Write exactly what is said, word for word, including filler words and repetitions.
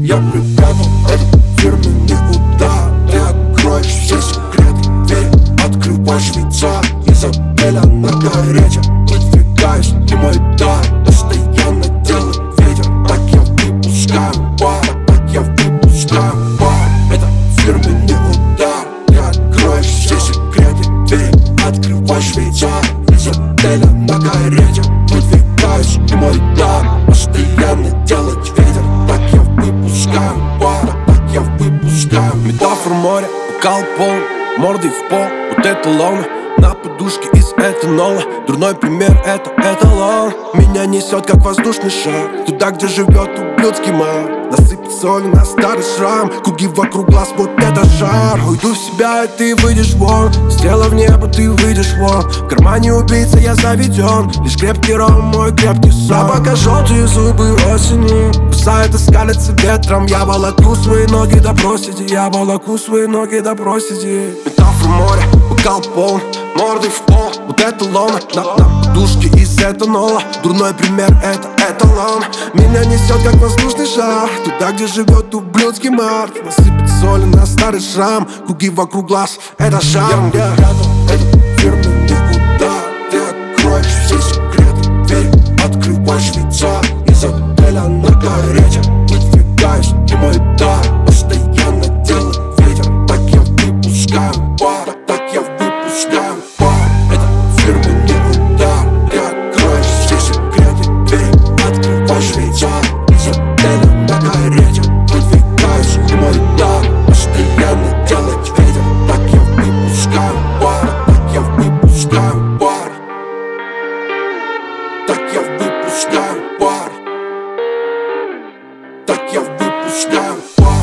Я припрятал этот фирменный удар. Ты откроешь все секреты, двери открываешь лица. Из апреля на горячем выдвигаюсь, не мой дар. Постоянно делает ветер, так я выпускаю пар. Так я выпускаю пар. Это фирменный удар. Ты откроешь все секреты, двери открываешь лица. Из апреля на горячем выдвигаюсь, не мой дар. Постоянно делать ветер, так я выпускаю пар. Так я выпускаю. Метафор моря, бокал полный, мордой в пол. Вот это лоно на подушке из этанола. Дурной пример, это эталон. Меня несет, как воздушный шар, туда, где живет ублюдский мар. Насыпать соли на старый шрам, круги вокруг глаз, вот это жар. Уйду в себя, и ты выйдешь вон. Сделав небо, ты выйдешь вон. В кармане убийца, я заведен. Лишь крепкий ром, мой крепкий сон. А пока желтые зубы осени кусают и скалятся ветром. Я волоку свои ноги до проседи. Я волоку свои ноги до проседи. Метафора моря, бокал полный, мордой в пол. Вот это лона на, на подушке из этанола. Дурной пример, это эталон. Меня несет, как воздушный шар, туда, где живет ублюдский мар. Насыпать соли на старый шрам, круги вокруг глаз, это шарм. Я припрятал этот фирменный удар. Ты откроешь все секреты, двери открываешь лица. Из отеля на горячем выдвигаюсь, не мой дар. Постоянно делает ветер, так я выпускаю пар. Так я выпускаю пар. Это фирменный удар. Ты откроешь все секреты, двери открываешь лица. Из отеля на горячем выдвигаюсь, не мой дар. Постоянно делать ветер, так я выпускаю пар. Так я выпускаю пар. Так я выпускаю пар. Так я выпускаю пар.